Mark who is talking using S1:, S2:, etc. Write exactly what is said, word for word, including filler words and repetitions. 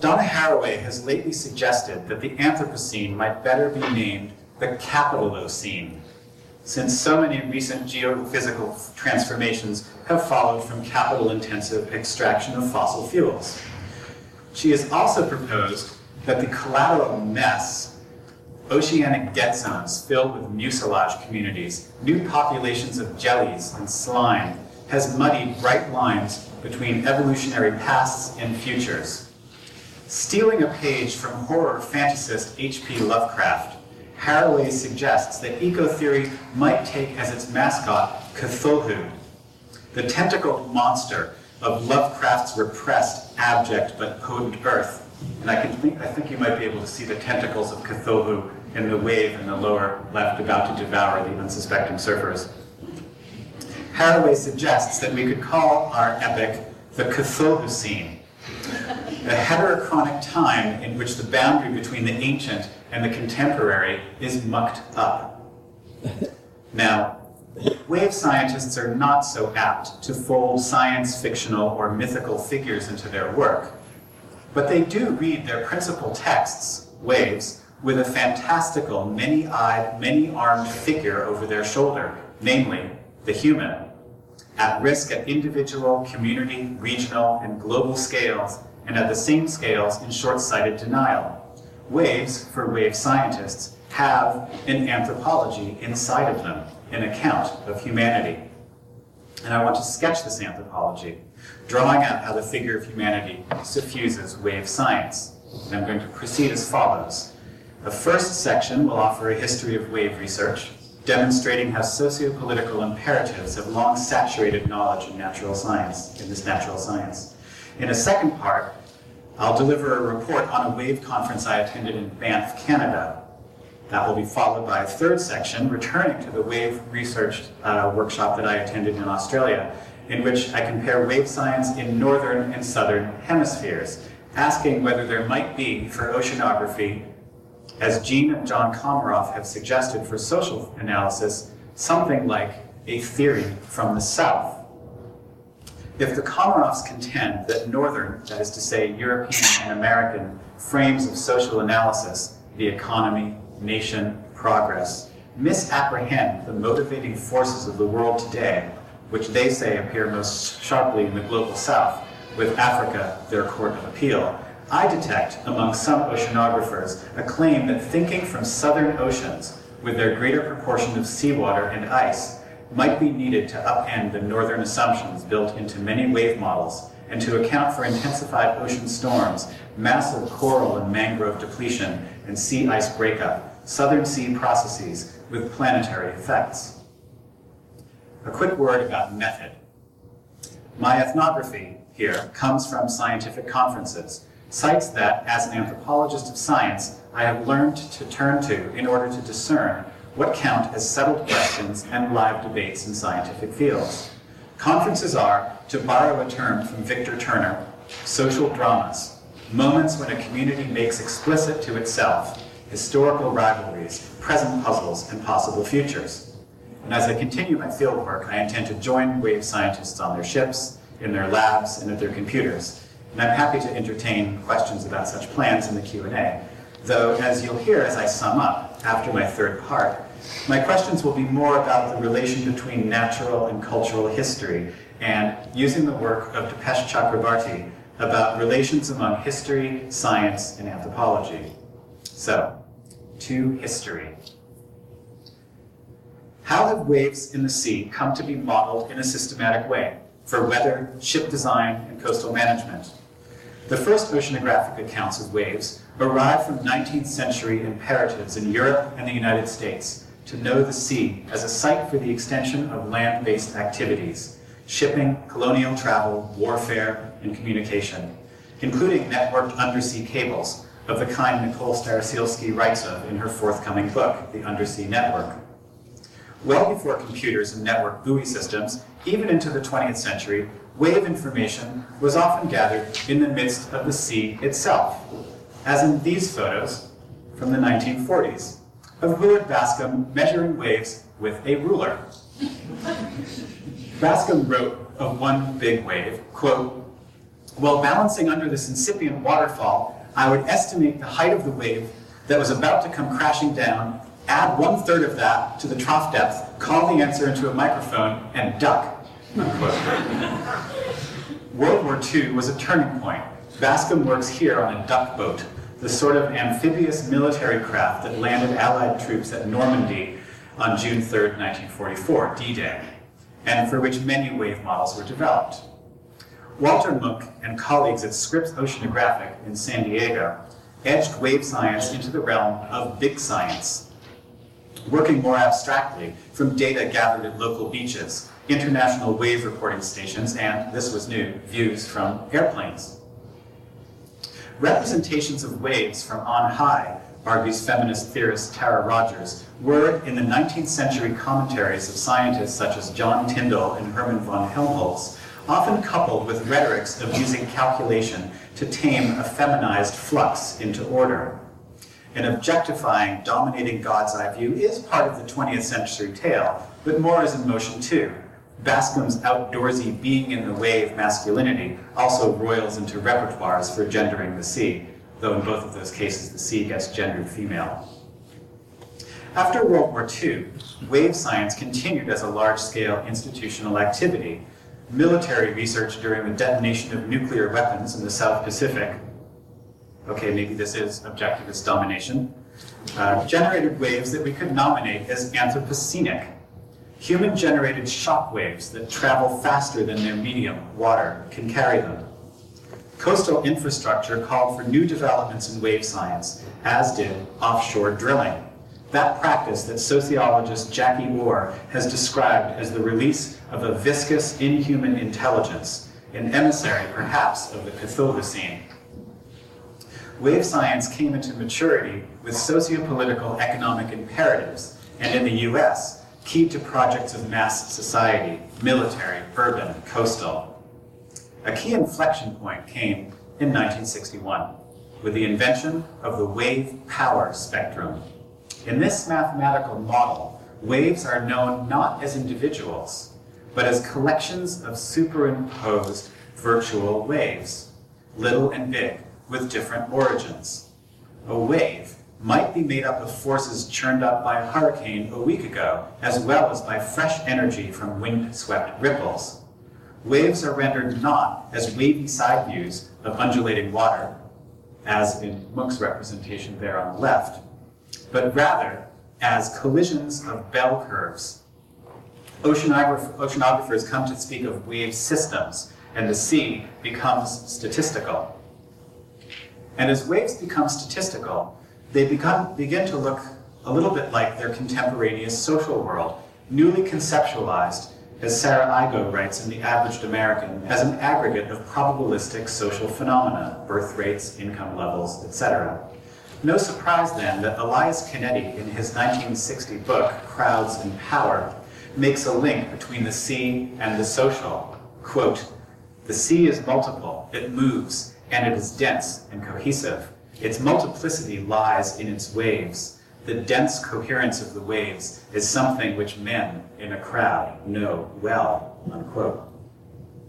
S1: Donna Haraway has lately suggested that the Anthropocene might better be named the Capitalocene, since so many recent geophysical transformations have followed from capital-intensive extraction of fossil fuels. She has also proposed that the collateral mess, oceanic dead zones filled with mucilage communities, new populations of jellies and slime, has muddied bright lines between evolutionary pasts and futures. Stealing a page from horror fantasist H P Lovecraft, Haraway suggests that eco-theory might take as its mascot Cthulhu, the tentacled monster of Lovecraft's repressed, abject, but potent earth. And I, can think, I think you might be able to see the tentacles of Cthulhu in the wave in the lower left about to devour the unsuspecting surfers. Haraway suggests that we could call our epic the Cthulhucene, a heterochronic time in which the boundary between the ancient and the contemporary is mucked up. Now, wave scientists are not so apt to fold science fictional or mythical figures into their work, but they do read their principal texts, waves, with a fantastical, many-eyed, many-armed figure over their shoulder, namely, the human, at risk at individual, community, regional, and global scales, and at the same scales in short-sighted denial. Waves, for wave scientists, have an anthropology inside of them, an account of humanity. And I want to sketch this anthropology, drawing out how the figure of humanity suffuses wave science. And I'm going to proceed as follows. The first section will offer a history of wave research, demonstrating how socio-political imperatives have long saturated knowledge in natural science, in this natural science. In a second part, I'll deliver a report on a wave conference I attended in Banff, Canada. That will be followed by a third section, returning to the wave research uh, workshop that I attended in Australia, in which I compare wave science in northern and southern hemispheres, asking whether there might be, for oceanography, as Jean and John Komaroff have suggested for social analysis, something like a theory from the south. If the Komaroffs contend that northern, that is to say European and American, frames of social analysis, the economy, nation, progress, misapprehend the motivating forces of the world today, which they say appear most sharply in the global south, with Africa their court of appeal, I detect among some oceanographers a claim that thinking from southern oceans, with their greater proportion of seawater and ice, might be needed to upend the northern assumptions built into many wave models and to account for intensified ocean storms, massive coral and mangrove depletion, and sea ice breakup, southern sea processes with planetary effects. A quick word about method. My ethnography here comes from scientific conferences, sites that, as an anthropologist of science, I have learned to turn to in order to discern what count as settled questions and live debates in scientific fields. Conferences are, to borrow a term from Victor Turner, social dramas, moments when a community makes explicit to itself historical rivalries, present puzzles, and possible futures. And as I continue my fieldwork, I intend to join wave scientists on their ships, in their labs, and at their computers. And I'm happy to entertain questions about such plans in the Q and A. Though, as you'll hear as I sum up after my third part, my questions will be more about the relation between natural and cultural history and using the work of Dipesh Chakrabarty about relations among history, science, and anthropology. So, to history. How have waves in the sea come to be modeled in a systematic way for weather, ship design, and coastal management? The first oceanographic accounts of waves arrive from nineteenth century imperatives in Europe and the United States to know the sea as a site for the extension of land-based activities, shipping, colonial travel, warfare, and communication, including networked undersea cables of the kind Nicole Starosielski writes of in her forthcoming book, The Undersea Network. Well before computers and network buoy systems, even into the twentieth century, wave information was often gathered in the midst of the sea itself, as in these photos from the nineteen forties of Willard Bascom measuring waves with a ruler. Bascom wrote of one big wave, quote, While balancing under this incipient waterfall, I would estimate the height of the wave that was about to come crashing down, add one third of that to the trough depth, call the answer into a microphone, and duck. Unquote. World War Two was a turning point. Bascom works here on a duck boat, the sort of amphibious military craft that landed Allied troops at Normandy on June third, nineteen forty-four, D-Day, and for which many wave models were developed. Walter Mook and colleagues at Scripps Oceanographic in San Diego edged wave science into the realm of big science, working more abstractly from data gathered at local beaches, international wave reporting stations, and, this was new, views from airplanes. Representations of waves from on high, argues feminist theorist Tara Rogers, were, in the nineteenth century commentaries of scientists such as John Tyndall and Hermann von Helmholtz, often coupled with rhetorics of using calculation to tame a feminized flux into order. An objectifying, dominating God's eye view is part of the twentieth century tale, but more is in motion too. Bascom's outdoorsy being in the wave masculinity also roils into repertoires for gendering the sea, though in both of those cases the sea gets gendered female. After World War Two, wave science continued as a large-scale institutional activity. Military research during the detonation of nuclear weapons in the South Pacific, okay, maybe this is objectivist domination, uh, generated waves that we could nominate as anthropocenic. Human-generated shock waves that travel faster than their medium, water, can carry them. Coastal infrastructure called for new developments in wave science, as did offshore drilling. That practice that sociologist Jackie Orr has described as the release of a viscous, inhuman intelligence, an emissary, perhaps, of the Cthulhucene. Wave science came into maturity with socio-political economic imperatives, and in the U S, keyed to projects of mass society, military, urban, coastal. A key inflection point came in nineteen sixty-one, with the invention of the wave power spectrum. In this mathematical model, waves are known not as individuals, but as collections of superimposed virtual waves, little and big, with different origins. A wave might be made up of forces churned up by a hurricane a week ago, as well as by fresh energy from wind-swept ripples. Waves are rendered not as wavy side views of undulating water, as in Mook's representation there on the left, but rather as collisions of bell curves. Oceanograph- oceanographers come to speak of wave systems, and the sea becomes statistical. And as waves become statistical, they become, begin to look a little bit like their contemporaneous social world, newly conceptualized, as Sarah Igo writes in The Averaged American, as an aggregate of probabilistic social phenomena, birth rates, income levels, et cetera. No surprise then that Elias Canetti, in his nineteen sixty book, Crowds and Power, makes a link between the sea and the social. Quote, "The sea is multiple, it moves, and it is dense and cohesive. Its multiplicity lies in its waves. The dense coherence of the waves is something which men in a crowd know well," unquote.